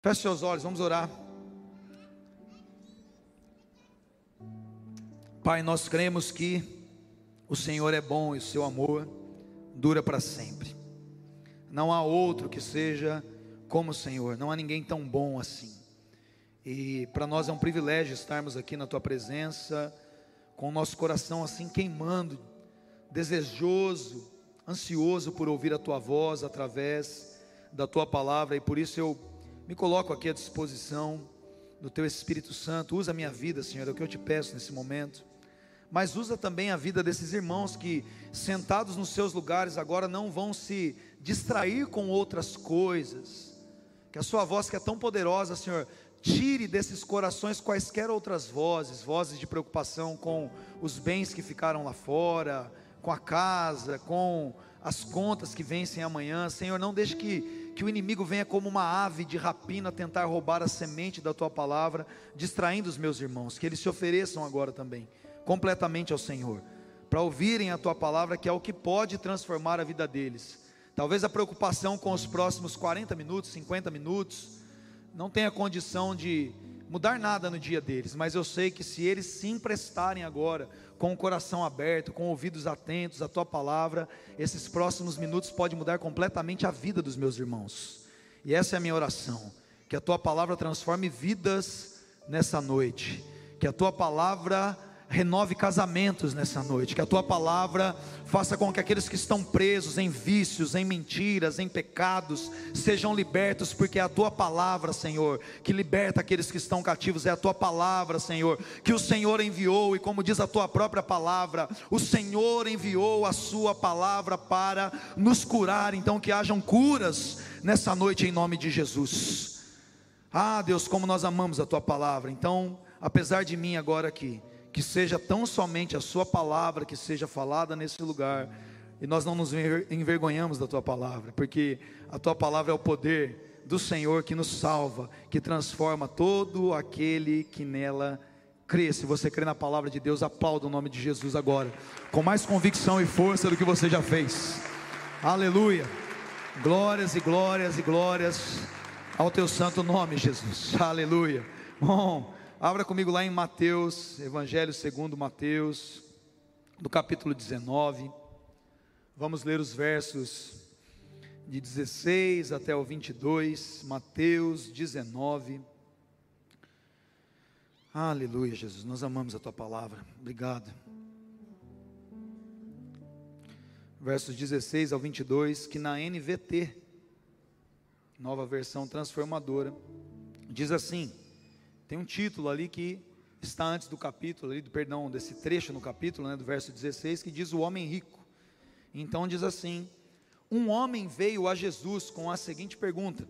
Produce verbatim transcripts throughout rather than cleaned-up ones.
Feche seus olhos, vamos orar. Pai, nós cremos que o Senhor é bom e o seu amor dura para sempre. Não há outro que seja como o Senhor, não há ninguém tão bom assim. E para nós é um privilégio estarmos aqui na tua presença, com o nosso coração assim queimando, desejoso, ansioso por ouvir a tua voz através da tua palavra. E por isso eu me coloco aqui à disposição do teu Espírito Santo. Usa a minha vida, Senhor, é o que eu te peço nesse momento. Mas usa também a vida desses irmãos que, sentados nos seus lugares agora, não vão se distrair com outras coisas. Que a sua voz, que é tão poderosa, Senhor, tire desses corações quaisquer outras vozes, vozes de preocupação com os bens que ficaram lá fora, com a casa, com as contas que vencem amanhã. Senhor, não deixe que, que o inimigo venha como uma ave de rapina tentar roubar a semente da tua palavra, distraindo os meus irmãos. Que eles se ofereçam agora também completamente ao Senhor, para ouvirem a tua palavra, que é o que pode transformar a vida deles. Talvez a preocupação com os próximos quarenta minutos, cinquenta minutos, não tenha condição de mudar nada no dia deles, mas eu sei que se eles se emprestarem agora, com o coração aberto, com ouvidos atentos à tua palavra, esses próximos minutos podem mudar completamente a vida dos meus irmãos. E essa é a minha oração, que a tua palavra transforme vidas nessa noite, que a tua palavra renove casamentos nessa noite, que a tua palavra faça com que aqueles que estão presos em vícios, em mentiras, em pecados, sejam libertos, porque é a tua palavra, Senhor, que liberta aqueles que estão cativos. É a tua palavra, Senhor, que o Senhor enviou, e como diz a tua própria palavra, o Senhor enviou a sua palavra para nos curar. Então que hajam curas nessa noite em nome de Jesus. Ah, Deus, como nós amamos a tua palavra. Então, apesar de mim agora aqui, que seja tão somente a sua palavra que seja falada nesse lugar, e nós não nos envergonhamos da tua palavra, porque a tua palavra é o poder do Senhor que nos salva, que transforma todo aquele que nela crê. Se você crê na palavra de Deus, aplauda o nome de Jesus agora, com mais convicção e força do que você já fez. Aleluia, glórias e glórias e glórias ao teu santo nome, Jesus. Aleluia. Bom, abra comigo lá em Mateus, Evangelho segundo Mateus, do capítulo dezenove. Vamos ler os versos de dezesseis até o vinte e dois. Mateus dezenove. Aleluia, Jesus, nós amamos a tua palavra, obrigado. Versos dezesseis ao vinte e dois, que na N V T, nova versão transformadora, diz assim. Tem um título ali que está antes do capítulo, ali, do, perdão, desse trecho no capítulo, né, do verso dezesseis, que diz o homem rico. Então diz assim: um homem veio a Jesus com a seguinte pergunta: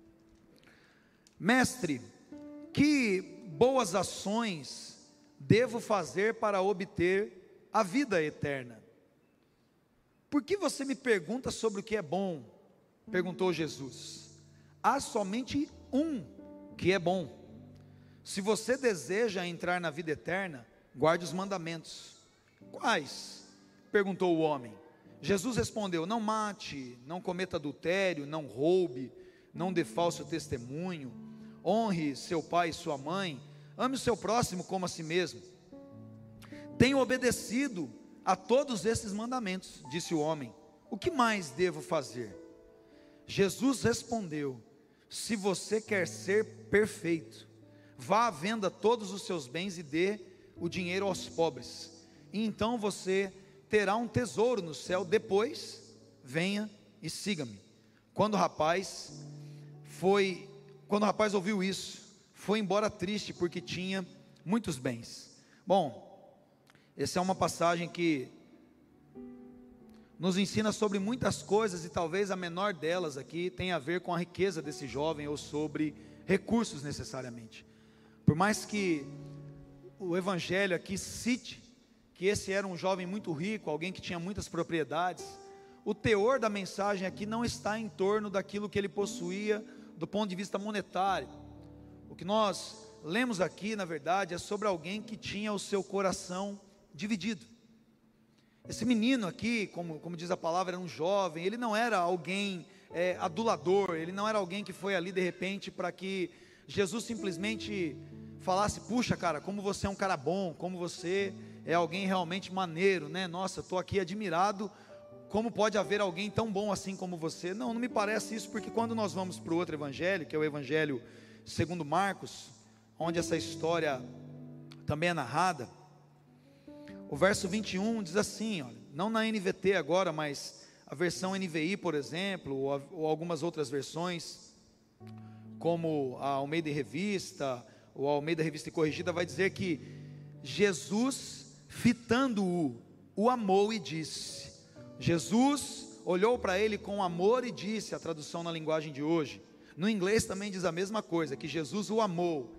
mestre, que boas ações devo fazer para obter a vida eterna? Por que você me pergunta sobre o que é bom? Perguntou Jesus. Há somente um que é bom. Se você deseja entrar na vida eterna, guarde os mandamentos. Quais? Perguntou o homem. Jesus respondeu: não mate, não cometa adultério, não roube, não dê falso testemunho, honre seu pai e sua mãe, ame o seu próximo como a si mesmo. Tenho obedecido a todos esses mandamentos, disse o homem. O que mais devo fazer? Jesus respondeu: se você quer ser perfeito, vá à venda todos os seus bens e dê o dinheiro aos pobres, e então você terá um tesouro no céu. Depois venha e siga-me. Quando o rapaz foi, quando o rapaz ouviu isso, foi embora triste, porque tinha muitos bens. Bom, essa é uma passagem que nos ensina sobre muitas coisas, e talvez a menor delas aqui tenha a ver com a riqueza desse jovem, ou sobre recursos necessariamente. Por mais que o Evangelho aqui cite que esse era um jovem muito rico, alguém que tinha muitas propriedades, o teor da mensagem aqui não está em torno daquilo que ele possuía do ponto de vista monetário. O que nós lemos aqui, na verdade, é sobre alguém que tinha o seu coração dividido. Esse menino aqui, como, como diz a palavra, era um jovem. Ele não era alguém é, adulador, ele não era alguém que foi ali de repente para que Jesus simplesmente falasse: puxa cara, como você é um cara bom, como você é alguém realmente maneiro, né? Nossa, estou aqui admirado, como pode haver alguém tão bom assim como você? Não, não me parece isso, porque quando nós vamos para o outro evangelho, que é o evangelho segundo Marcos, onde essa história também é narrada, o verso vinte e um diz assim, olha, não na N V T agora, mas a versão N V I, por exemplo, ou, ou algumas outras versões, como a Almeida Revista, ou a Almeida Revista e Corrigida, vai dizer que Jesus, fitando-o, o amou e disse. Jesus olhou para ele com amor e disse, a tradução na linguagem de hoje. No inglês também diz a mesma coisa, que Jesus o amou.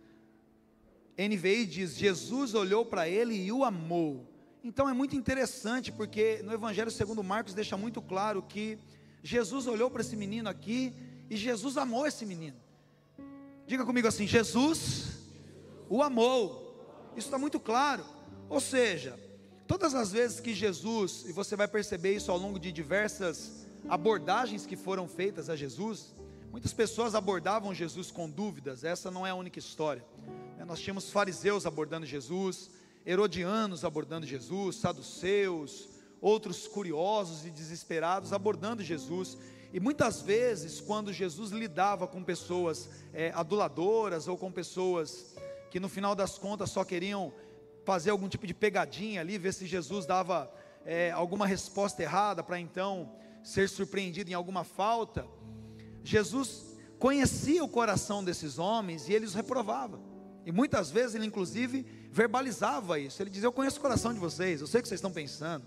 N V I diz, Jesus olhou para ele e o amou. Então é muito interessante, porque no Evangelho segundo Marcos deixa muito claro que Jesus olhou para esse menino aqui, e Jesus amou esse menino. Diga comigo assim, Jesus o amou. Isso está muito claro. Ou seja, todas as vezes que Jesus, e você vai perceber isso ao longo de diversas abordagens que foram feitas a Jesus, muitas pessoas abordavam Jesus com dúvidas. Essa não é a única história. Nós tínhamos fariseus abordando Jesus, herodianos abordando Jesus, saduceus, outros curiosos e desesperados abordando Jesus. E muitas vezes, quando Jesus lidava com pessoas é, aduladoras, ou com pessoas que no final das contas só queriam fazer algum tipo de pegadinha ali, ver se Jesus dava é, alguma resposta errada, para então ser surpreendido em alguma falta, Jesus conhecia o coração desses homens e ele os reprovava. E muitas vezes ele inclusive verbalizava isso. Ele dizia, eu conheço o coração de vocês, eu sei o que vocês estão pensando.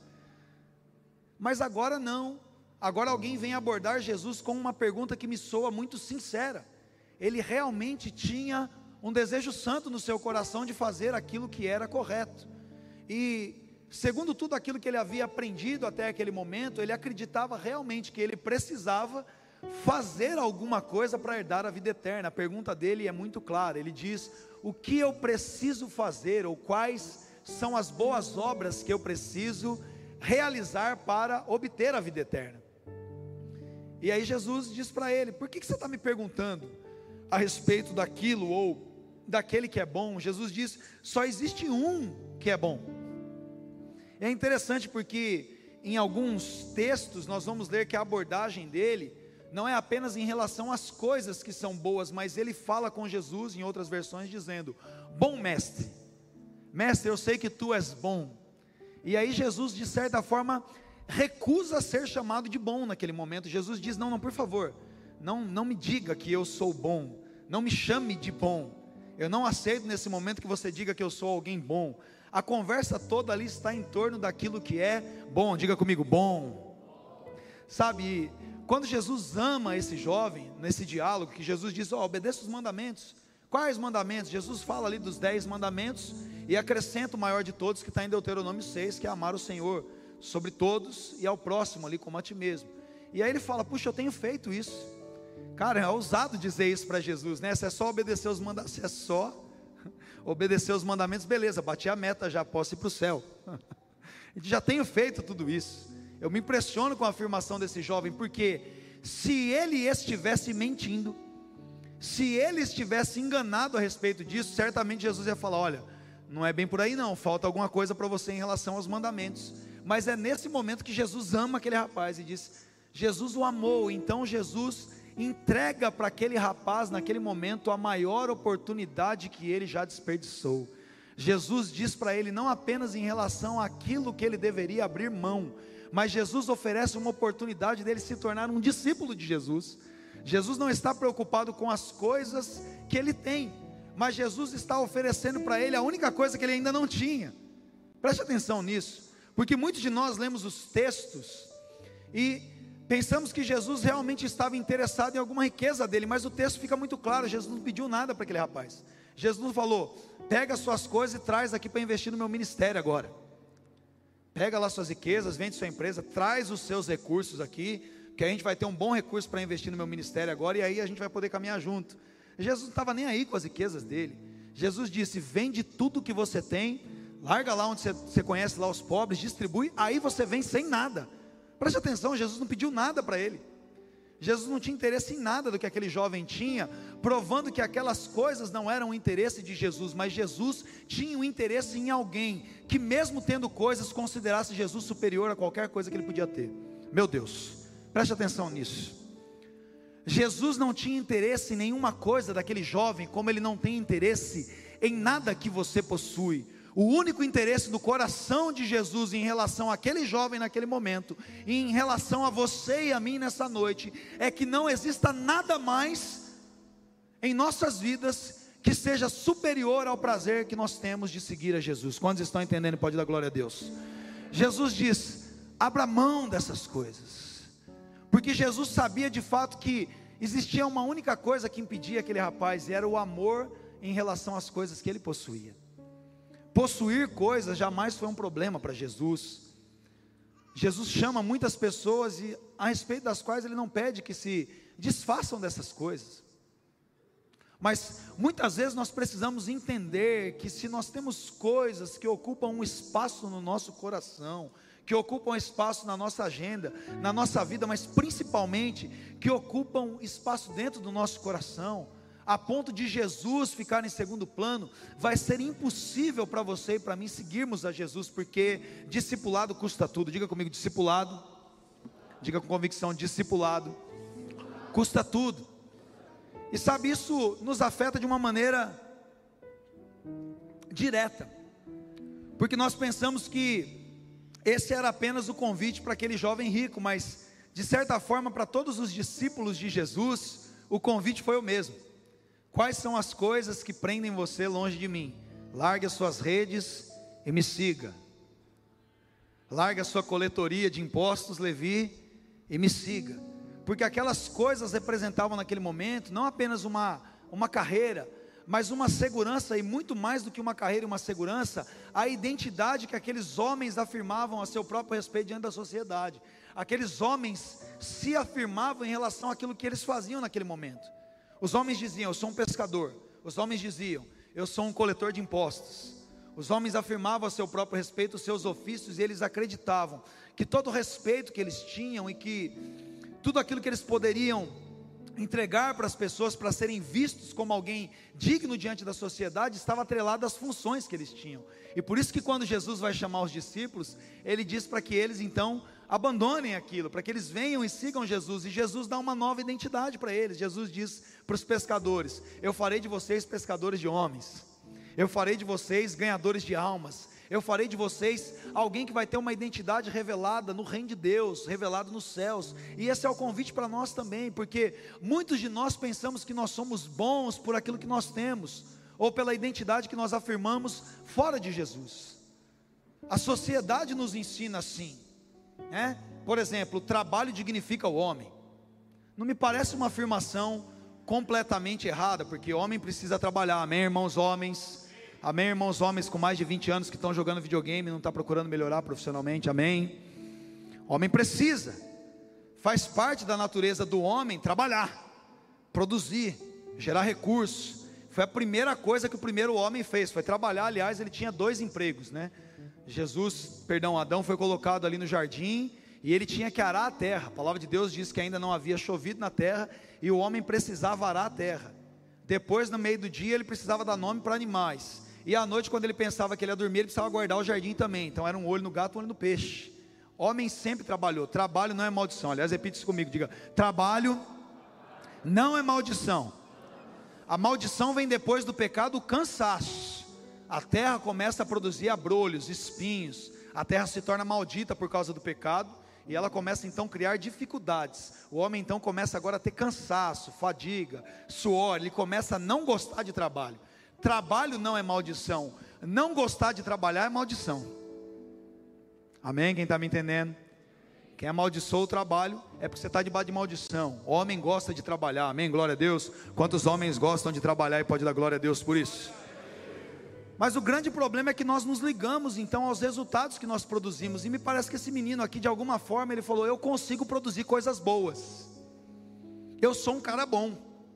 Mas agora não. Agora alguém vem abordar Jesus com uma pergunta que me soa muito sincera. Ele realmente tinha um desejo santo no seu coração de fazer aquilo que era correto. E segundo tudo aquilo que ele havia aprendido até aquele momento, ele acreditava realmente que ele precisava fazer alguma coisa para herdar a vida eterna. A pergunta dele é muito clara. Ele diz, o que eu preciso fazer, ou quais são as boas obras que eu preciso realizar para obter a vida eterna? E aí Jesus diz para ele, por que, que você está me perguntando a respeito daquilo, ou daquele que é bom? Jesus diz, só existe um que é bom. É interessante porque em alguns textos nós vamos ler que a abordagem dele não é apenas em relação às coisas que são boas, mas ele fala com Jesus em outras versões dizendo, bom mestre, mestre, eu sei que tu és bom. E aí Jesus, de certa forma, recusa ser chamado de bom naquele momento. Jesus diz, não, não, por favor, não, não me diga que eu sou bom, não me chame de bom, eu não aceito nesse momento que você diga que eu sou alguém bom. A conversa toda ali está em torno daquilo que é bom. Diga comigo, bom. Sabe, quando Jesus ama esse jovem, nesse diálogo, que Jesus diz, ó, oh, obedeça os mandamentos. Quais mandamentos? Jesus fala ali dos dez mandamentos, e acrescenta o maior de todos, que está em Deuteronômio seis, que é amar o Senhor sobre todos, e ao próximo ali como a ti mesmo. E aí ele fala, puxa, eu tenho feito isso. Cara, é ousado dizer isso para Jesus, né? Se é só obedecer os mandamentos, se é só obedecer os mandamentos, beleza, bati a meta, já posso ir para o céu. Já tenho feito tudo isso. Eu me impressiono com a afirmação desse jovem, porque se ele estivesse mentindo, se ele estivesse enganado a respeito disso, certamente Jesus ia falar, olha, não é bem por aí não, falta alguma coisa para você em relação aos mandamentos. Mas é nesse momento que Jesus ama aquele rapaz, e diz, Jesus o amou. Então Jesus entrega para aquele rapaz naquele momento a maior oportunidade que ele já desperdiçou. Jesus diz para ele, não apenas em relação àquilo que ele deveria abrir mão, mas Jesus oferece uma oportunidade dele se tornar um discípulo de Jesus. Jesus não está preocupado com as coisas que ele tem, mas Jesus está oferecendo para ele a única coisa que ele ainda não tinha. Preste atenção nisso, porque muitos de nós lemos os textos e pensamos que Jesus realmente estava interessado em alguma riqueza dele, mas o texto fica muito claro, Jesus não pediu nada para aquele rapaz. Jesus não falou, pega as suas coisas e traz aqui para investir no meu ministério agora. Pega lá suas riquezas, vende sua empresa, traz os seus recursos aqui, que a gente vai ter um bom recurso para investir no meu ministério agora, e aí a gente vai poder caminhar junto. Jesus não estava nem aí com as riquezas dele. Jesus disse, vende tudo que você tem, larga lá onde você, você conhece lá os pobres, distribui, aí você vem sem nada. Preste atenção, Jesus não pediu nada para ele. Jesus não tinha interesse em nada do que aquele jovem tinha, provando que aquelas coisas não eram o interesse de Jesus, mas Jesus tinha um interesse em alguém, que mesmo tendo coisas, considerasse Jesus superior a qualquer coisa que ele podia ter. Meu Deus, preste atenção nisso. Jesus não tinha interesse em nenhuma coisa daquele jovem, como ele não tem interesse em nada que você possui. O único interesse do coração de Jesus em relação àquele jovem naquele momento, e em relação a você e a mim nessa noite, é que não exista nada mais em nossas vidas que seja superior ao prazer que nós temos de seguir a Jesus. Quantos estão entendendo? Pode dar glória a Deus. Jesus diz: abra mão dessas coisas, porque Jesus sabia de fato que existia uma única coisa que impedia aquele rapaz, e era o amor em relação às coisas que ele possuía. Possuir coisas jamais foi um problema para Jesus. Jesus chama muitas pessoas, e a respeito das quais ele não pede que se desfaçam dessas coisas. Mas muitas vezes nós precisamos entender que se nós temos coisas que ocupam um espaço no nosso coração, que ocupam espaço na nossa agenda, na nossa vida, mas principalmente que ocupam espaço dentro do nosso coração, a ponto de Jesus ficar em segundo plano, vai ser impossível para você e para mim seguirmos a Jesus, porque discipulado custa tudo. Diga comigo, discipulado. Diga com convicção, discipulado custa tudo. E sabe, isso nos afeta de uma maneira direta, porque nós pensamos que esse era apenas o convite para aquele jovem rico, mas de certa forma para todos os discípulos de Jesus, o convite foi o mesmo. Quais são as coisas que prendem você longe de mim? Largue as suas redes e me siga. Largue a sua coletoria de impostos, Levi, e me siga. Porque aquelas coisas representavam naquele momento não apenas uma, uma carreira, mas uma segurança, e muito mais do que uma carreira e uma segurança, a identidade que aqueles homens afirmavam a seu próprio respeito diante da sociedade. Aqueles homens se afirmavam em relação àquilo que eles faziam naquele momento. Os homens diziam: eu sou um pescador. Os homens diziam: eu sou um coletor de impostos. Os homens afirmavam a seu próprio respeito os seus ofícios, e eles acreditavam que todo o respeito que eles tinham, e que tudo aquilo que eles poderiam entregar para as pessoas, para serem vistos como alguém digno diante da sociedade, estava atrelado às funções que eles tinham. E por isso que quando Jesus vai chamar os discípulos, ele diz para que eles então abandonem aquilo, para que eles venham e sigam Jesus. E Jesus dá uma nova identidade para eles. Jesus diz para os pescadores: eu farei de vocês pescadores de homens, eu farei de vocês ganhadores de almas, eu farei de vocês alguém que vai ter uma identidade revelada no reino de Deus, revelado nos céus. E esse é o convite para nós também, porque muitos de nós pensamos que nós somos bons por aquilo que nós temos, ou pela identidade que nós afirmamos fora de Jesus. A sociedade nos ensina assim, né? Por exemplo, o trabalho dignifica o homem. Não me parece uma afirmação completamente errada, porque homem precisa trabalhar. Amém, irmãos homens? Amém, irmãos homens com mais de vinte anos que estão jogando videogame e não estão procurando melhorar profissionalmente? Amém? Homem precisa, faz parte da natureza do homem trabalhar, produzir, gerar recursos. Foi a primeira coisa que o primeiro homem fez, foi trabalhar. Aliás, ele tinha dois empregos, né? Jesus, perdão, Adão foi colocado ali no jardim, e ele tinha que arar a terra. A palavra de Deus diz que ainda não havia chovido na terra, e o homem precisava arar a terra. Depois, no meio do dia, ele precisava dar nome para animais, e à noite, quando ele pensava que ele ia dormir, ele precisava guardar o jardim também. Então era um olho no gato, um olho no peixe. Homem sempre trabalhou. Trabalho não é maldição. Aliás, repita isso comigo, diga: trabalho não é maldição. A maldição vem depois do pecado, o cansaço. A terra começa a produzir abrolhos, espinhos. A terra se torna maldita por causa do pecado, e ela começa então a criar dificuldades. O homem então começa agora a ter cansaço, fadiga, suor. Ele começa a não gostar de trabalho. Trabalho não é maldição. Não gostar de trabalhar é maldição. Amém? Quem está me entendendo? Quem amaldiçoou o trabalho é porque você está debaixo de maldição. O homem gosta de trabalhar. Amém? Glória a Deus. Quantos homens gostam de trabalhar e pode dar glória a Deus por isso? Mas o grande problema é que nós nos ligamos então aos resultados que nós produzimos. E me parece que esse menino aqui, de alguma forma, ele falou: eu consigo produzir coisas boas, eu sou um cara bom.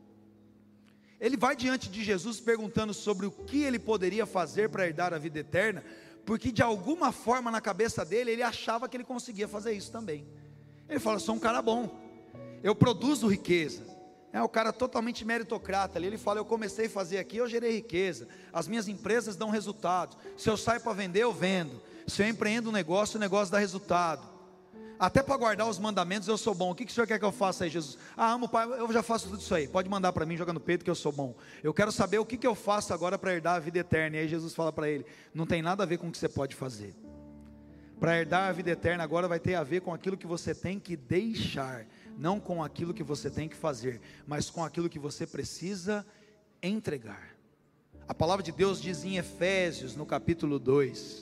Ele vai diante de Jesus perguntando sobre o que ele poderia fazer para herdar a vida eterna, porque de alguma forma na cabeça dele, ele achava que ele conseguia fazer isso também. Ele fala: sou um cara bom, eu produzo riqueza. É o cara totalmente meritocrata ali, ele fala, eu comecei a fazer aqui, eu gerei riqueza, as minhas empresas dão resultado, se eu saio para vender, eu vendo, se eu empreendo um negócio, o negócio dá resultado, até para guardar os mandamentos eu sou bom. O que, que o senhor quer que eu faça aí, Jesus? Ah, amo o Pai, eu já faço tudo isso aí, pode mandar para mim, joga no peito que eu sou bom. Eu quero saber o que, que eu faço agora para herdar a vida eterna. E aí Jesus fala para ele, não tem nada a ver com o que você pode fazer. Para herdar a vida eterna agora vai ter a ver com aquilo que você tem que deixar, não com aquilo que você tem que fazer, mas com aquilo que você precisa entregar. A palavra de Deus diz em Efésios, no capítulo dois,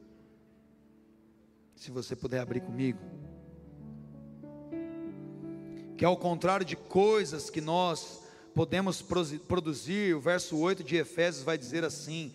se você puder abrir comigo, que ao contrário de coisas que nós podemos produzir, o verso oito de Efésios vai dizer assim: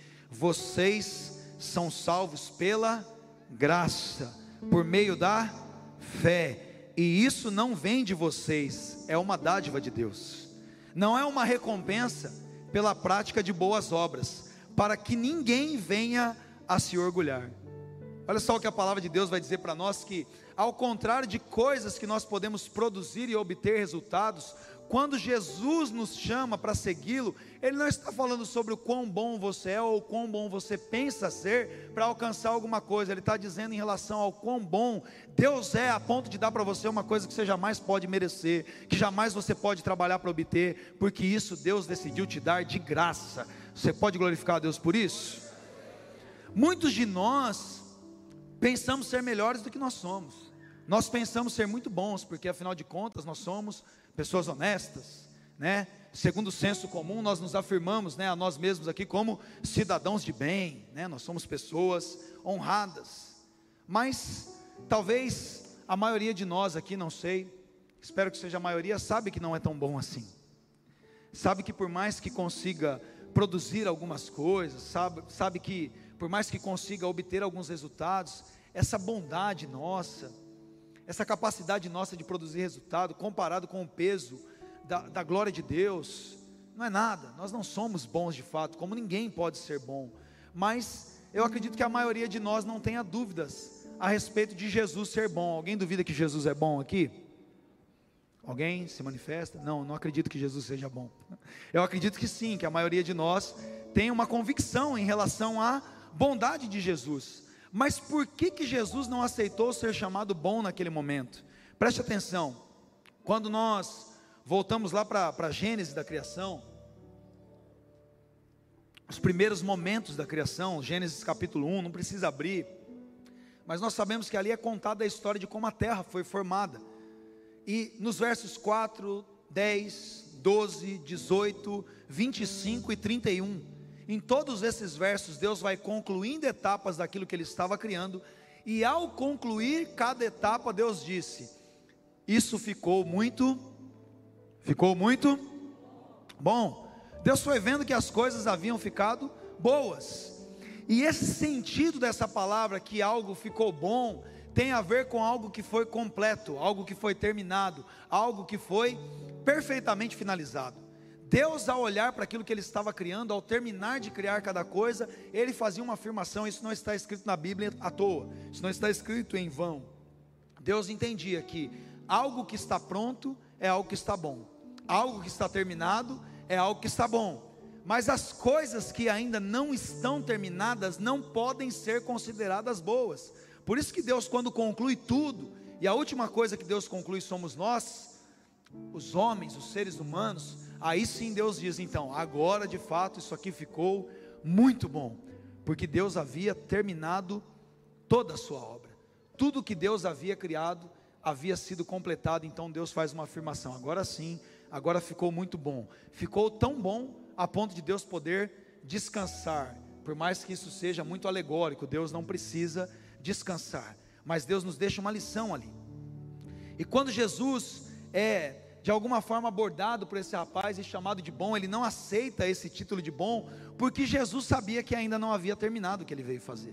vocês são salvos pela graça, por meio da fé, e isso não vem de vocês, é uma dádiva de Deus, não é uma recompensa pela prática de boas obras, para que ninguém venha a se orgulhar. Olha só o que a palavra de Deus vai dizer para nós, que ao contrário de coisas que nós podemos produzir e obter resultados, quando Jesus nos chama para segui-lo, Ele não está falando sobre o quão bom você é ou o quão bom você pensa ser para alcançar alguma coisa. Ele está dizendo em relação ao quão bom Deus é, a ponto de dar para você uma coisa que você jamais pode merecer, que jamais você pode trabalhar para obter, porque isso Deus decidiu te dar de graça. Você pode glorificar a Deus por isso? Muitos de nós pensamos ser melhores do que nós somos. Nós pensamos ser muito bons, porque afinal de contas nós somos pessoas honestas, né? Segundo o senso comum, nós nos afirmamos, né, a nós mesmos aqui como cidadãos de bem, né? Nós somos pessoas honradas. Mas talvez a maioria de nós aqui, não sei, espero que seja a maioria, sabe que não é tão bom assim. Sabe que por mais que consiga produzir algumas coisas, sabe, sabe que por mais que consiga obter alguns resultados, essa bondade nossa, essa capacidade nossa de produzir resultado, comparado com o peso da, da glória de Deus, não é nada. Nós não somos bons de fato, como ninguém pode ser bom, mas eu acredito que a maioria de nós não tenha dúvidas a respeito de Jesus ser bom. Alguém duvida que Jesus é bom aqui? Alguém se manifesta? Não, não acredito que Jesus seja bom. Eu acredito que sim, que a maioria de nós tem uma convicção em relação à bondade de Jesus. Mas por que que Jesus não aceitou ser chamado bom naquele momento? Preste atenção, quando nós voltamos lá para a Gênesis da criação, os primeiros momentos da criação, Gênesis capítulo um, não precisa abrir, mas nós sabemos que ali é contada a história de como a terra foi formada, e nos versos quatro, dez, doze, dezoito, vinte e cinco e trinta e um, em todos esses versos, Deus vai concluindo etapas daquilo que Ele estava criando, e ao concluir cada etapa, Deus disse: isso ficou muito, ficou muito bom. Deus foi vendo que as coisas haviam ficado boas, e esse sentido dessa palavra, que algo ficou bom, tem a ver com algo que foi completo, algo que foi terminado, algo que foi perfeitamente finalizado. Deus, ao olhar para aquilo que Ele estava criando, ao terminar de criar cada coisa, Ele fazia uma afirmação. Isso não está escrito na Bíblia à toa, isso não está escrito em vão. Deus entendia que algo que está pronto é algo que está bom, algo que está terminado é algo que está bom, mas as coisas que ainda não estão terminadas não podem ser consideradas boas. Por isso que Deus, quando conclui tudo, e a última coisa que Deus conclui somos nós, os homens, os seres humanos, aí sim Deus diz: então, agora de fato isso aqui ficou muito bom, porque Deus havia terminado toda a sua obra, tudo que Deus havia criado havia sido completado. Então Deus faz uma afirmação: agora sim, agora ficou muito bom, ficou tão bom a ponto de Deus poder descansar. Por mais que isso seja muito alegórico, Deus não precisa descansar, mas Deus nos deixa uma lição ali. E quando Jesus é de alguma forma abordado por esse rapaz e chamado de bom, ele não aceita esse título de bom, porque Jesus sabia que ainda não havia terminado o que ele veio fazer.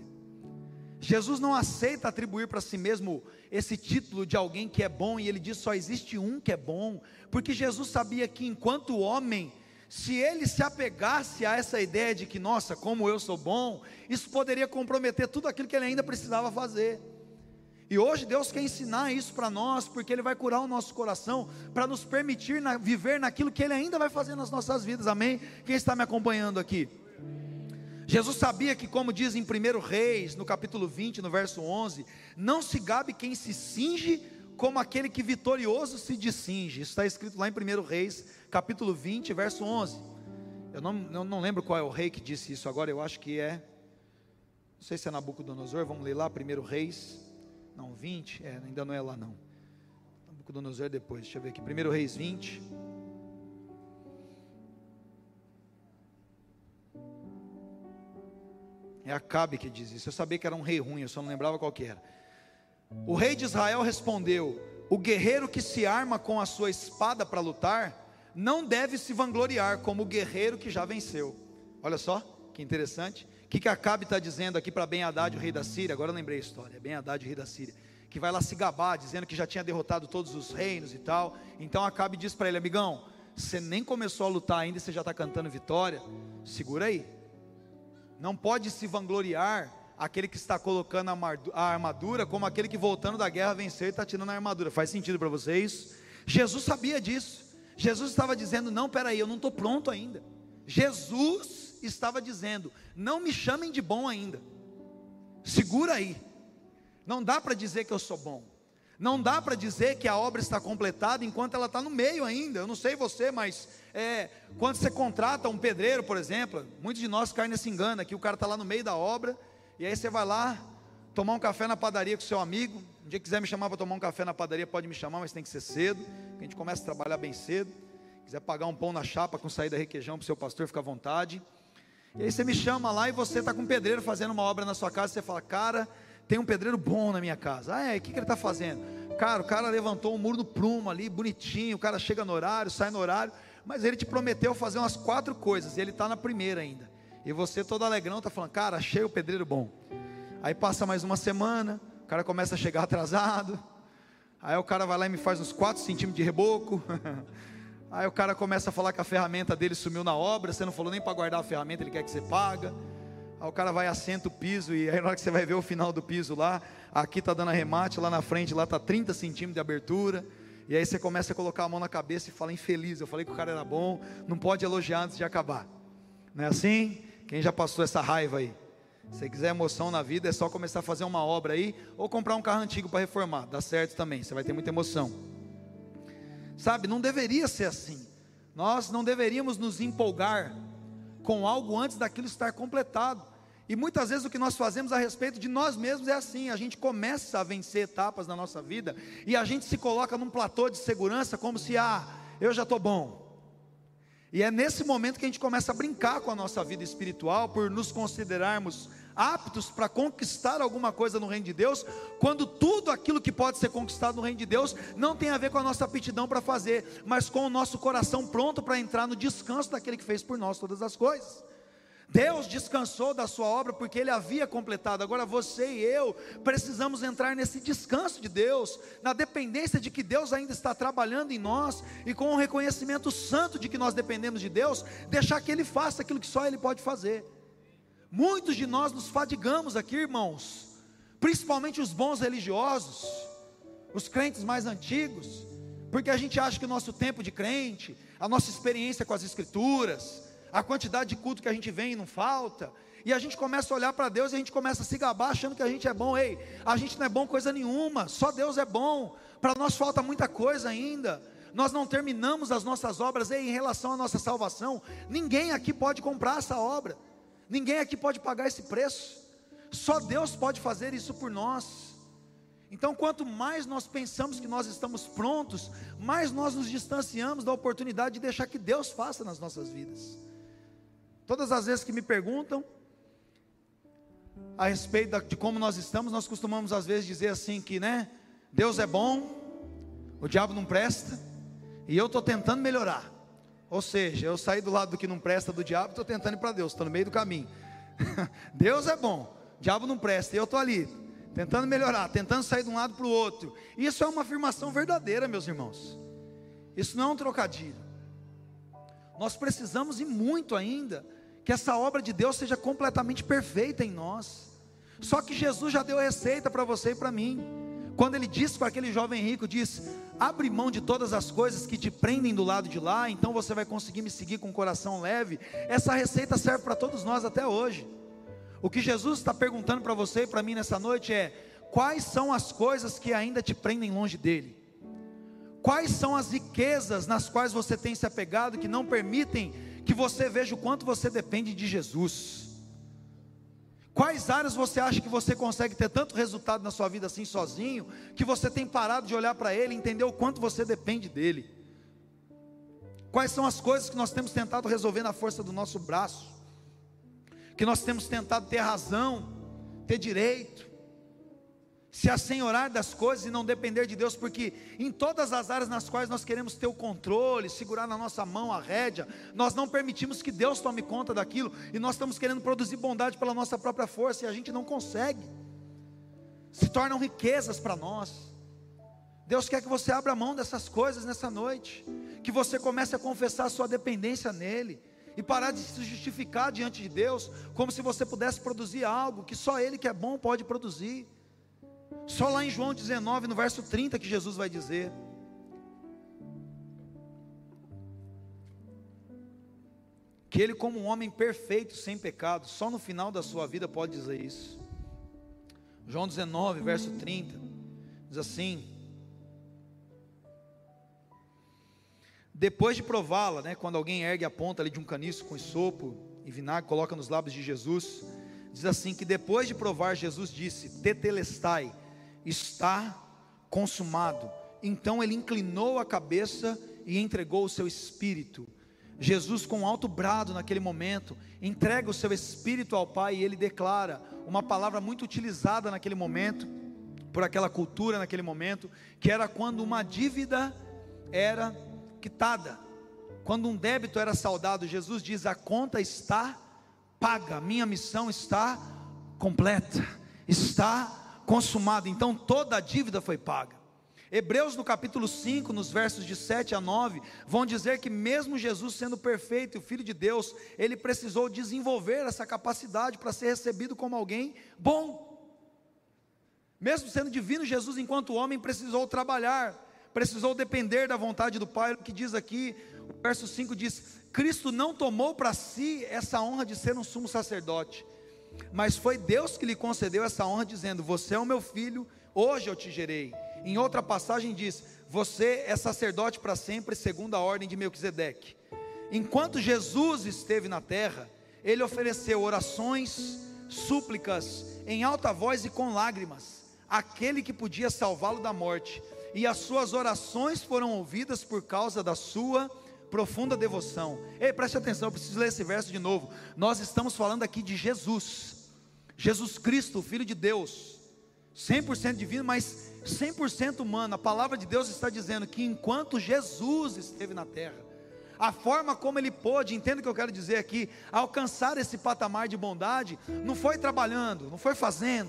Jesus não aceita atribuir para si mesmo esse título de alguém que é bom, e ele diz: só existe um que é bom, porque Jesus sabia que enquanto homem, se ele se apegasse a essa ideia de que, nossa, como eu sou bom, isso poderia comprometer tudo aquilo que ele ainda precisava fazer. E hoje Deus quer ensinar isso para nós, porque Ele vai curar o nosso coração, para nos permitir na, viver naquilo que Ele ainda vai fazer nas nossas vidas, amém? Quem está me acompanhando aqui? Jesus sabia que, como diz em primeiro Reis, no capítulo vinte, no verso onze, não se gabe quem se cinge, como aquele que vitorioso se descinge. Isso está escrito lá em primeiro Reis, capítulo vinte, verso onze. Eu não, eu não lembro qual é o rei que disse isso agora, eu acho que é, não sei se é Nabucodonosor, vamos ler lá, primeiro Reis, não, vinte, é, ainda não é lá não, Nabucodonosor é depois, deixa eu ver aqui, primeiro Reis vinte, é Acabe que diz isso, eu sabia que era um rei ruim, eu só não lembrava qual que era. O rei de Israel respondeu: o guerreiro que se arma com a sua espada para lutar, não deve se vangloriar como o guerreiro que já venceu. Olha só, que interessante. O que, que Acabe está dizendo aqui para Ben-Hadad, o rei da Síria? Agora eu lembrei a história, Ben-Hadad, o rei da Síria, que vai lá se gabar, dizendo que já tinha derrotado todos os reinos e tal. Então Acabe diz para ele: amigão, você nem começou a lutar ainda e você já está cantando vitória, segura aí. Não pode se vangloriar aquele que está colocando a armadura, como aquele que voltando da guerra venceu e está tirando a armadura. Faz sentido para vocês? Jesus sabia disso. Jesus estava dizendo: não, peraí, eu não estou pronto ainda. Jesus estava dizendo: não me chamem de bom ainda, segura aí. Não dá para dizer que eu sou bom, não dá para dizer que a obra está completada enquanto ela está no meio ainda. Eu não sei você, mas é, quando você contrata um pedreiro, por exemplo, muitos de nós caem nesse engano aqui, o cara está lá no meio da obra, e aí você vai lá tomar um café na padaria com seu amigo. Um dia que quiser me chamar para tomar um café na padaria, pode me chamar, mas tem que ser cedo, a gente começa a trabalhar bem cedo. Quiser pagar um pão na chapa com saída requeijão para o seu pastor, fica à vontade. E aí você me chama lá e você está com um pedreiro fazendo uma obra na sua casa, e você fala: cara, tem um pedreiro bom na minha casa. Ah, é, o que, que ele está fazendo? Cara, o cara levantou um muro no prumo ali, bonitinho, o cara chega no horário, sai no horário, mas ele te prometeu fazer umas quatro coisas, e ele está na primeira ainda, e você todo alegrão está falando: cara, achei o pedreiro bom. Aí passa mais uma semana, o cara começa a chegar atrasado, aí o cara vai lá e me faz uns quatro centímetros de reboco, aí o cara começa a falar que a ferramenta dele sumiu na obra, você não falou nem para guardar a ferramenta, ele quer que você paga. Aí o cara vai, assenta o piso, e aí na hora que você vai ver o final do piso lá, aqui está dando arremate, lá na frente, lá está trinta centímetros de abertura, e aí você começa a colocar a mão na cabeça e fala: infeliz, eu falei que o cara era bom, não pode elogiar antes de acabar. Não é assim? Quem já passou essa raiva aí? Se você quiser emoção na vida, é só começar a fazer uma obra aí, ou comprar um carro antigo para reformar, dá certo também, você vai ter muita emoção. Sabe, não deveria ser assim. Nós não deveríamos nos empolgar com algo antes daquilo estar completado. E muitas vezes o que nós fazemos a respeito de nós mesmos é assim: a gente começa a vencer etapas na nossa vida, e a gente se coloca num platô de segurança, como se, ah, eu já estou bom. E é nesse momento que a gente começa a brincar com a nossa vida espiritual, por nos considerarmos aptos para conquistar alguma coisa no reino de Deus, quando tudo aquilo que pode ser conquistado no reino de Deus não tem a ver com a nossa aptidão para fazer, mas com o nosso coração pronto para entrar no descanso daquele que fez por nós todas as coisas. Deus descansou da sua obra porque Ele havia completado. Agora você e eu precisamos entrar nesse descanso de Deus, na dependência de que Deus ainda está trabalhando em nós, e com o reconhecimento santo de que nós dependemos de Deus, deixar que Ele faça aquilo que só Ele pode fazer. Muitos de nós nos fadigamos aqui, irmãos, principalmente os bons religiosos, os crentes mais antigos, porque a gente acha que o nosso tempo de crente, a nossa experiência com as escrituras, a quantidade de culto que a gente vem e não falta, e a gente começa a olhar para Deus e a gente começa a se gabar achando que a gente é bom. Ei, a gente não é bom coisa nenhuma, só Deus é bom. Para nós falta muita coisa ainda, nós não terminamos as nossas obras. Ei, em relação à nossa salvação, ninguém aqui pode comprar essa obra, ninguém aqui pode pagar esse preço, só Deus pode fazer isso por nós. Então quanto mais nós pensamos que nós estamos prontos, mais nós nos distanciamos da oportunidade de deixar que Deus faça nas nossas vidas. Todas as vezes que me perguntam a respeito de como nós estamos, nós costumamos às vezes dizer assim que, né, Deus é bom, o diabo não presta, e eu estou tentando melhorar. Ou seja, eu saí do lado do que não presta do diabo, estou tentando ir para Deus, estou no meio do caminho. Deus é bom, o diabo não presta, e eu estou ali, tentando melhorar, tentando sair de um lado para o outro. Isso é uma afirmação verdadeira, meus irmãos, isso não é um trocadilho. Nós precisamos, e muito ainda, que essa obra de Deus seja completamente perfeita em nós. Só que Jesus já deu a receita para você e para mim. Quando ele disse para aquele jovem rico, diz: abre mão de todas as coisas que te prendem do lado de lá, então você vai conseguir me seguir com o coração leve. Essa receita serve para todos nós até hoje. O que Jesus está perguntando para você e para mim nessa noite é: quais são as coisas que ainda te prendem longe dele? Quais são as riquezas nas quais você tem se apegado, que não permitem que você veja o quanto você depende de Jesus? Quais áreas você acha que você consegue ter tanto resultado na sua vida assim sozinho, que você tem parado de olhar para Ele e entender o quanto você depende dEle? Quais são as coisas que nós temos tentado resolver na força do nosso braço, que nós temos tentado ter razão, ter direito, se assenhorar das coisas e não depender de Deus? Porque em todas as áreas nas quais nós queremos ter o controle, segurar na nossa mão a rédea, nós não permitimos que Deus tome conta daquilo, e nós estamos querendo produzir bondade pela nossa própria força, e a gente não consegue. Se tornam riquezas para nós. Deus quer que você abra mão dessas coisas nessa noite, que você comece a confessar a sua dependência nele, e parar de se justificar diante de Deus, como se você pudesse produzir algo que só Ele que é bom pode produzir. Só lá em João dezenove, no verso trinta, que Jesus vai dizer: que Ele, como um homem perfeito, sem pecado, só no final da sua vida pode dizer isso. João dezenove, verso trinta, diz assim: depois de prová-la, né, quando alguém ergue a ponta ali de um caniço com esopo e vinagre, coloca nos lábios de Jesus, diz assim, que depois de provar, Jesus disse: tetelestai, está consumado. Então ele inclinou a cabeça e entregou o seu espírito. Jesus, com um alto brado naquele momento, entrega o seu espírito ao Pai, e ele declara uma palavra muito utilizada naquele momento, por aquela cultura naquele momento, que era quando uma dívida era quitada, quando um débito era saldado. Jesus diz: a conta está paga, minha missão está completa, está consumada. Então toda a dívida foi paga. Hebreus no capítulo cinco, nos versos de sete a nove, vão dizer que mesmo Jesus sendo perfeito e o Filho de Deus, ele precisou desenvolver essa capacidade para ser recebido como alguém bom. Mesmo sendo divino, Jesus, enquanto homem, precisou trabalhar, precisou depender da vontade do Pai. O que diz aqui, o verso cinco diz: Cristo não tomou para si essa honra de ser um sumo sacerdote, mas foi Deus que lhe concedeu essa honra, dizendo: você é o meu filho, hoje eu te gerei. Em outra passagem diz: você é sacerdote para sempre, segundo a ordem de Melquisedeque. Enquanto Jesus esteve na terra, ele ofereceu orações, súplicas, em alta voz e com lágrimas, àquele que podia salvá-lo da morte, e as suas orações foram ouvidas por causa da sua profunda devoção. Ei, preste atenção, eu preciso ler esse verso de novo. Nós estamos falando aqui de Jesus, Jesus Cristo, o Filho de Deus, cem por cento divino, mas cem por cento humano. A palavra de Deus está dizendo que enquanto Jesus esteve na terra, a forma como ele pôde, entenda o que eu quero dizer aqui, alcançar esse patamar de bondade, não foi trabalhando, não foi fazendo,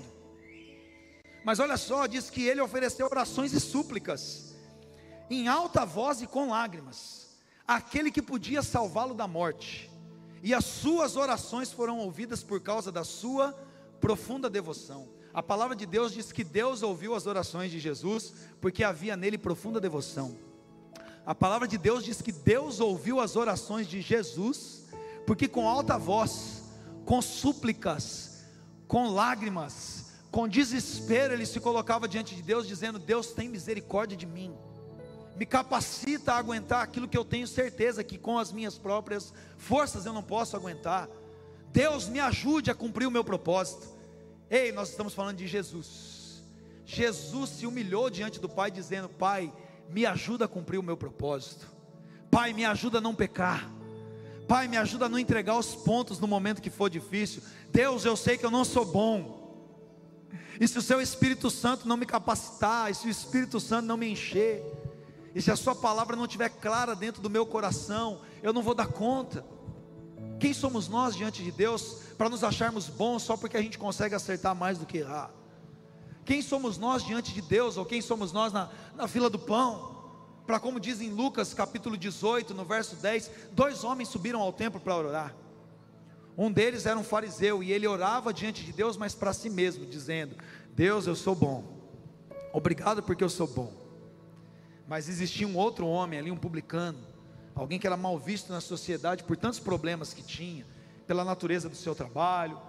mas olha só, diz que ele ofereceu orações e súplicas, em alta voz e com lágrimas, aquele que podia salvá-lo da morte, e as suas orações foram ouvidas por causa da sua profunda devoção. A palavra de Deus diz que Deus ouviu as orações de Jesus, porque havia nele profunda devoção. A palavra de Deus diz que Deus ouviu as orações de Jesus, porque com alta voz, com súplicas, com lágrimas, com desespero, ele se colocava diante de Deus, dizendo: Deus, tem misericórdia de mim, me capacita a aguentar aquilo que eu tenho certeza que com as minhas próprias forças eu não posso aguentar. Deus, me ajude a cumprir o meu propósito. Ei, nós estamos falando de Jesus. Jesus se humilhou diante do Pai, dizendo: Pai, me ajuda a cumprir o meu propósito. Pai, me ajuda a não pecar. Pai, me ajuda a não entregar os pontos no momento que for difícil. Deus, eu sei que eu não sou bom, e se o seu Espírito Santo não me capacitar, e se o Espírito Santo não me encher, e se a sua palavra não estiver clara dentro do meu coração, eu não vou dar conta. Quem somos nós diante de Deus para nos acharmos bons só porque a gente consegue acertar mais do que errar? Quem somos nós diante de Deus, ou quem somos nós na, na fila do pão, para, como diz em Lucas capítulo dezoito, no verso dez, dois homens subiram ao templo para orar. Um deles era um fariseu, e ele orava diante de Deus, mas para si mesmo, dizendo: Deus, eu sou bom, obrigado porque eu sou bom. Mas existia um outro homem ali, um publicano, alguém que era mal visto na sociedade por tantos problemas que tinha, pela natureza do seu trabalho,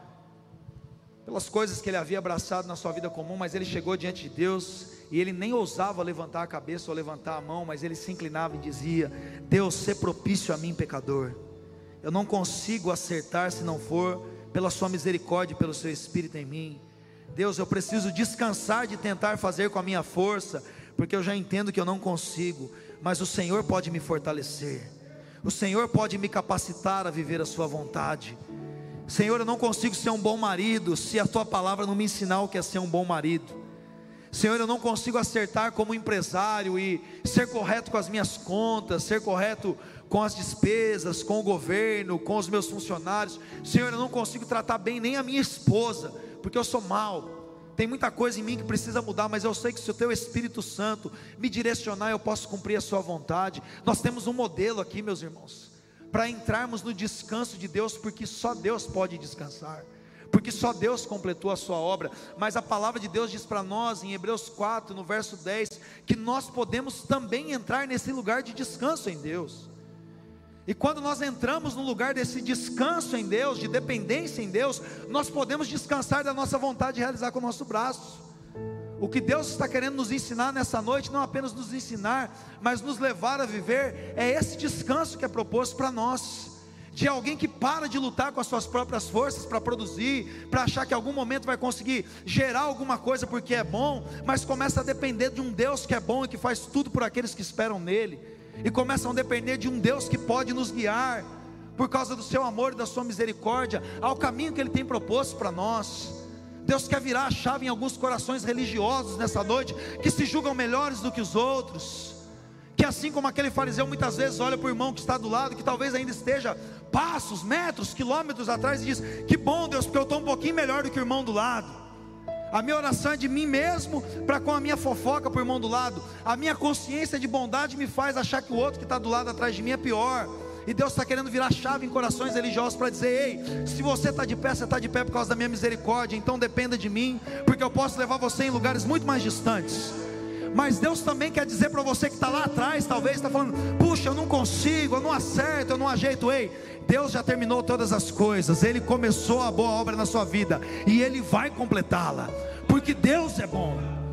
pelas coisas que ele havia abraçado na sua vida comum. Mas ele chegou diante de Deus e ele nem ousava levantar a cabeça ou levantar a mão, mas ele se inclinava e dizia: Deus, sê propício a mim, pecador. Eu não consigo acertar se não for pela sua misericórdia e pelo seu Espírito em mim. Deus, eu preciso descansar de tentar fazer com a minha força, porque eu já entendo que eu não consigo, mas o Senhor pode me fortalecer, o Senhor pode me capacitar a viver a sua vontade. Senhor, eu não consigo ser um bom marido se a tua palavra não me ensinar o que é ser um bom marido. Senhor, eu não consigo acertar como empresário e ser correto com as minhas contas, ser correto com as despesas, com o governo, com os meus funcionários. Senhor, eu não consigo tratar bem nem a minha esposa, porque eu sou mau. Tem muita coisa em mim que precisa mudar, mas eu sei que se o teu Espírito Santo me direcionar, eu posso cumprir a sua vontade. Nós temos um modelo aqui, meus irmãos, para entrarmos no descanso de Deus, porque só Deus pode descansar, porque só Deus completou a sua obra. Mas a palavra de Deus diz para nós em Hebreus quatro, no verso dez, que nós podemos também entrar nesse lugar de descanso em Deus. E quando nós entramos no lugar desse descanso em Deus, de dependência em Deus, nós podemos descansar da nossa vontade de realizar com o nosso braço. O que Deus está querendo nos ensinar nessa noite, não apenas nos ensinar, mas nos levar a viver, é esse descanso que é proposto para nós, de alguém que para de lutar com as suas próprias forças para produzir, para achar que em algum momento vai conseguir gerar alguma coisa porque é bom, mas começa a depender de um Deus que é bom e que faz tudo por aqueles que esperam nele, e começam a depender de um Deus que pode nos guiar, por causa do seu amor e da sua misericórdia, ao caminho que Ele tem proposto para nós. Deus quer virar a chave em alguns corações religiosos nessa noite, que se julgam melhores do que os outros, que assim como aquele fariseu muitas vezes olha para o irmão que está do lado, que talvez ainda esteja passos, metros, quilômetros atrás, e diz: que bom, Deus, porque eu estou um pouquinho melhor do que o irmão do lado. A minha oração é de mim mesmo para com a minha fofoca para o irmão do lado. A minha consciência de bondade me faz achar que o outro que está do lado atrás de mim é pior. E Deus está querendo virar chave em corações religiosos para dizer: ei, se você está de pé, você está de pé por causa da minha misericórdia, então dependa de mim, porque eu posso levar você em lugares muito mais distantes. Mas Deus também quer dizer para você que está lá atrás, talvez está falando: puxa, eu não consigo, eu não acerto, eu não ajeito. Ei, Deus já terminou todas as coisas, Ele começou a boa obra na sua vida, e Ele vai completá-la, porque Deus é bom.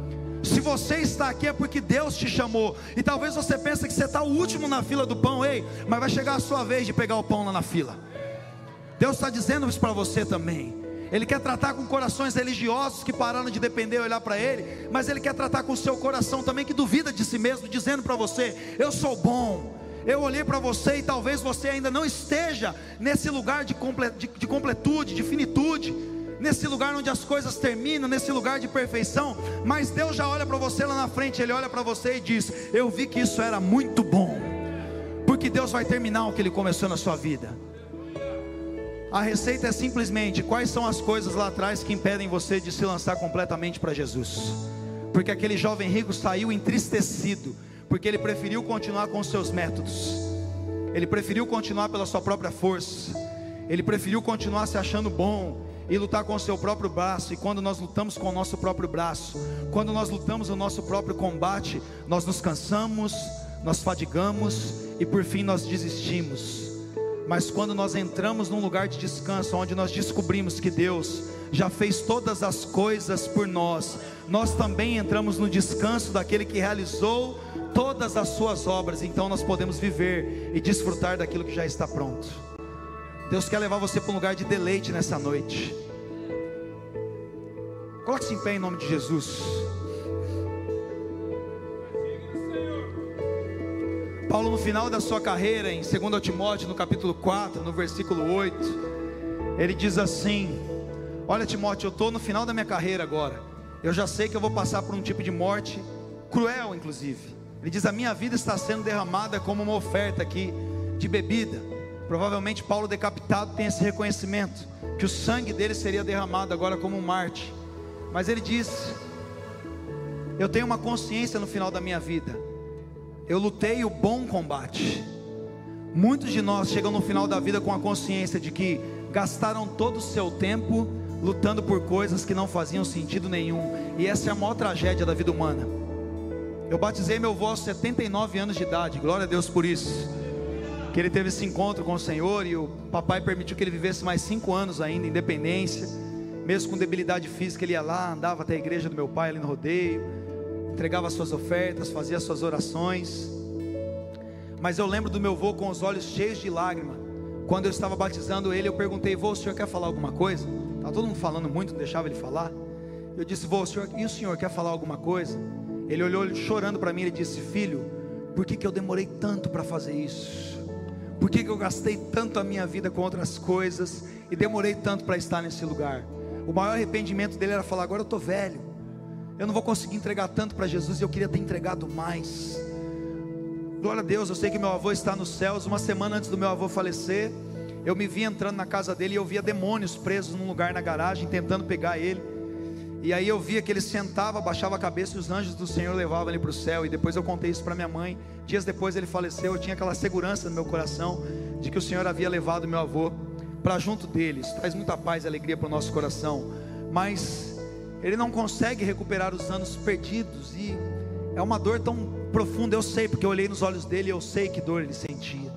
Se você está aqui é porque Deus te chamou, e talvez você pense que você está o último na fila do pão. Ei, mas vai chegar a sua vez de pegar o pão lá na fila. Deus está dizendo isso para você também. Ele quer tratar com corações religiosos que pararam de depender e olhar para Ele, mas Ele quer tratar com o seu coração também, que duvida de si mesmo, dizendo para você: eu sou bom. Eu olhei para você e talvez você ainda não esteja nesse lugar de, comple, de, de completude, de finitude, nesse lugar onde as coisas terminam, nesse lugar de perfeição, mas Deus já olha para você lá na frente. Ele olha para você e diz: eu vi que isso era muito bom, porque Deus vai terminar o que Ele começou na sua vida. A receita é simplesmente: quais são as coisas lá atrás que impedem você de se lançar completamente para Jesus? Porque aquele jovem rico saiu entristecido, porque ele preferiu continuar com os seus métodos, ele preferiu continuar pela sua própria força, ele preferiu continuar se achando bom e lutar com o seu próprio braço. E quando nós lutamos com o nosso próprio braço, quando nós lutamos o nosso próprio combate, nós nos cansamos, nós fadigamos e por fim nós desistimos. Mas quando nós entramos num lugar de descanso, onde nós descobrimos que Deus já fez todas as coisas por nós, nós também entramos no descanso daquele que realizou todas as suas obras. Então nós podemos viver e desfrutar daquilo que já está pronto. Deus quer levar você para um lugar de deleite nessa noite. Coloque-se em pé em nome de Jesus. Paulo, no final da sua carreira, em dois Timóteo, no capítulo quatro, no versículo oito, ele diz assim: olha, Timóteo, eu estou no final da minha carreira agora, eu já sei que eu vou passar por um tipo de morte cruel, inclusive. Ele diz: a minha vida está sendo derramada como uma oferta aqui de bebida. Provavelmente Paulo, decapitado, tem esse reconhecimento, que o sangue dele seria derramado agora como um mártir. Mas ele diz: eu tenho uma consciência no final da minha vida, eu lutei o bom combate. Muitos de nós chegam no final da vida com a consciência de que gastaram todo o seu tempo lutando por coisas que não faziam sentido nenhum. E essa é a maior tragédia da vida humana. Eu batizei meu avô aos setenta e nove anos de idade, glória a Deus por isso, que ele teve esse encontro com o Senhor, e o papai permitiu que ele vivesse mais cinco anos ainda, independência, mesmo com debilidade física. Ele ia lá, andava até a igreja do meu pai ali no rodeio, entregava as suas ofertas, fazia as suas orações. Mas eu lembro do meu avô com os olhos cheios de lágrima. Quando eu estava batizando ele, eu perguntei: vô, o senhor quer falar alguma coisa? Estava todo mundo falando muito, não deixava ele falar. Eu disse: vô, o senhor, e o senhor quer falar alguma coisa? Ele olhou chorando para mim, ele disse: filho, por que que eu demorei tanto para fazer isso? Por que que eu gastei tanto a minha vida com outras coisas e demorei tanto para estar nesse lugar? O maior arrependimento dele era falar: agora eu estou velho, eu não vou conseguir entregar tanto para Jesus, e eu queria ter entregado mais. Glória a Deus, eu sei que meu avô está nos céus. Uma semana antes do meu avô falecer, eu me vi entrando na casa dele, e eu via demônios presos num lugar na garagem, tentando pegar ele. E aí eu via que ele sentava, baixava a cabeça, e os anjos do Senhor levavam ele para o céu. E depois eu contei isso para minha mãe. Dias depois ele faleceu. Eu tinha aquela segurança no meu coração de que o Senhor havia levado meu avô para junto dele. Isso traz muita paz e alegria para o nosso coração. Mas ele não consegue recuperar os anos perdidos, e é uma dor tão profunda. Eu sei, porque eu olhei nos olhos dele e eu sei que dor ele sentia.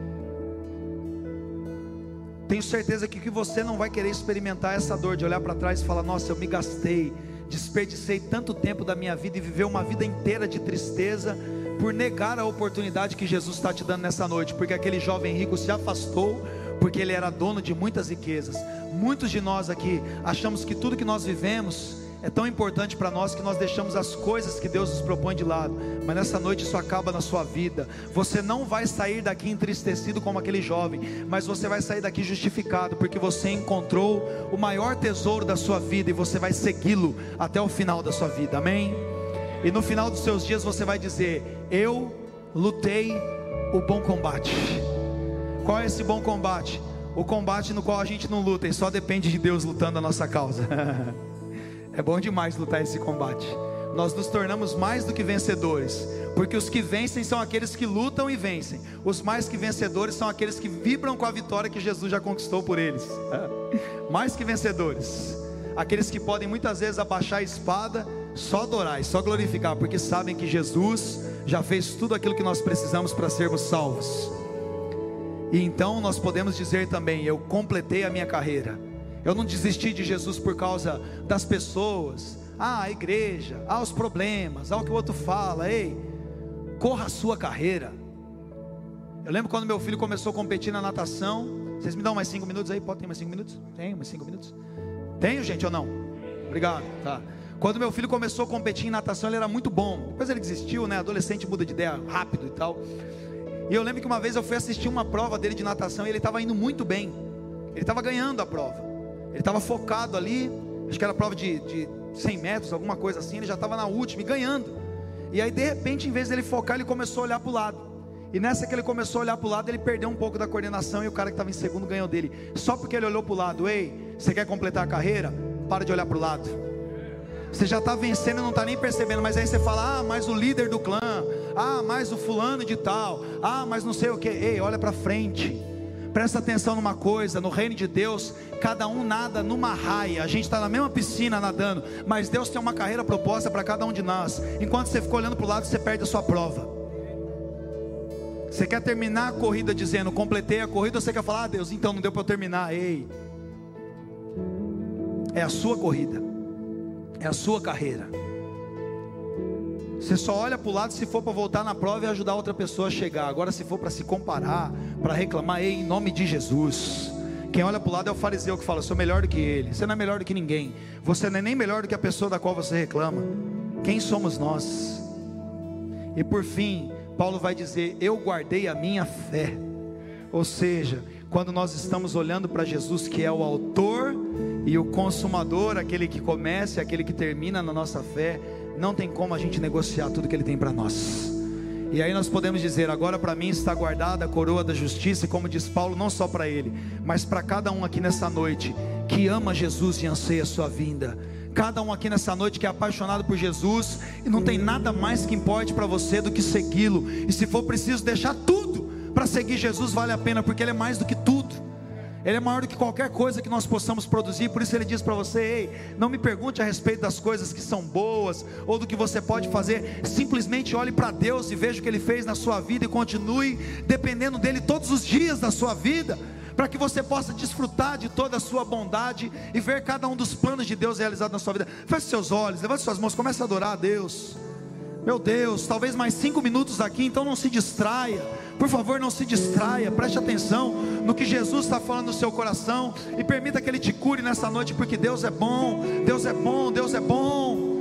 Tenho certeza que, que você não vai querer experimentar essa dor de olhar para trás e falar: nossa, eu me gastei, desperdicei tanto tempo da minha vida, e viver uma vida inteira de tristeza por negar a oportunidade que Jesus está te dando nessa noite. Porque aquele jovem rico se afastou porque ele era dono de muitas riquezas. Muitos de nós aqui achamos que tudo que nós vivemos é tão importante para nós que nós deixamos as coisas que Deus nos propõe de lado. Mas nessa noite isso acaba na sua vida. Você não vai sair daqui entristecido como aquele jovem, mas você vai sair daqui justificado, porque você encontrou o maior tesouro da sua vida, e você vai segui-lo até o final da sua vida, amém? E no final dos seus dias você vai dizer: eu lutei o bom combate. Qual é esse bom combate? O combate no qual a gente não luta, e só depende de Deus lutando a nossa causa. É bom demais lutar esse combate. Nós nos tornamos mais do que vencedores, porque os que vencem são aqueles que lutam e vencem. Os mais que vencedores são aqueles que vibram com a vitória que Jesus já conquistou por eles. Mais que vencedores, aqueles que podem muitas vezes abaixar a espada, só adorar e só glorificar, porque sabem que Jesus já fez tudo aquilo que nós precisamos para sermos salvos. E então nós podemos dizer também: eu completei a minha carreira. Eu não desisti de Jesus por causa das pessoas, ah, a igreja, ah, os problemas, ah, o que o outro fala. Ei, corra a sua carreira. Eu lembro quando meu filho começou a competir na natação. Vocês me dão mais cinco minutos aí? Pode ter mais cinco minutos? Tem mais cinco minutos? Tenho, gente, ou não? Obrigado, tá. Quando meu filho começou a competir em natação, ele era muito bom. Depois ele desistiu, né? Adolescente muda de ideia rápido e tal. E eu lembro que uma vez eu fui assistir uma prova dele de natação, e ele estava indo muito bem. Ele estava ganhando a prova. Ele estava focado ali, acho que era prova de, de cem metros, alguma coisa assim. Ele já estava na última e ganhando. E aí de repente, em vez dele focar, ele começou a olhar para o lado. E nessa que ele começou a olhar para o lado, ele perdeu um pouco da coordenação, e o cara que estava em segundo ganhou dele. Só porque ele olhou para o lado. Ei, você quer completar a carreira? Para de olhar para o lado. Você já está vencendo e não está nem percebendo. Mas aí você fala: ah, mas o líder do clã, ah, mas o fulano de tal, ah, mas não sei o que. Ei, olha para frente. Presta atenção numa coisa: no reino de Deus, cada um nada numa raia. A gente está na mesma piscina nadando, mas Deus tem uma carreira proposta para cada um de nós. Enquanto você fica olhando para o lado, você perde a sua prova. Você quer terminar a corrida dizendo: completei a corrida, ou você quer falar: ah, Deus, então não deu para eu terminar. Ei, é a sua corrida, é a sua carreira. Você só olha para o lado se for para voltar na prova e ajudar outra pessoa a chegar. Agora, se for para se comparar, para reclamar, ei, em nome de Jesus. Quem olha para o lado é o fariseu que fala: eu sou melhor do que ele. Você não é melhor do que ninguém. Você não é nem melhor do que a pessoa da qual você reclama. Quem somos nós? E por fim, Paulo vai dizer: eu guardei a minha fé. Ou seja, quando nós estamos olhando para Jesus, que é o autor e o consumador, aquele que começa e aquele que termina na nossa fé, não tem como a gente negociar tudo que Ele tem para nós. E aí nós podemos dizer: agora para mim está guardada a coroa da justiça. E como diz Paulo, não só para ele, mas para cada um aqui nessa noite que ama Jesus e anseia a sua vinda. Cada um aqui nessa noite que é apaixonado por Jesus, e não tem nada mais que importe para você do que segui-lo. E se for preciso deixar tudo para seguir Jesus, vale a pena, porque Ele é mais do que tudo. Ele é maior do que qualquer coisa que nós possamos produzir. Por isso Ele diz para você: ei, não me pergunte a respeito das coisas que são boas, ou do que você pode fazer. Simplesmente olhe para Deus e veja o que Ele fez na sua vida, e continue dependendo dEle todos os dias da sua vida, para que você possa desfrutar de toda a sua bondade, e ver cada um dos planos de Deus realizados na sua vida. Feche seus olhos, levante suas mãos, comece a adorar a Deus. Meu Deus, talvez mais cinco minutos aqui, então não se distraia, por favor, não se distraia, preste atenção no que Jesus está falando no seu coração, e permita que Ele te cure nessa noite, porque Deus é bom, Deus é bom, Deus é bom.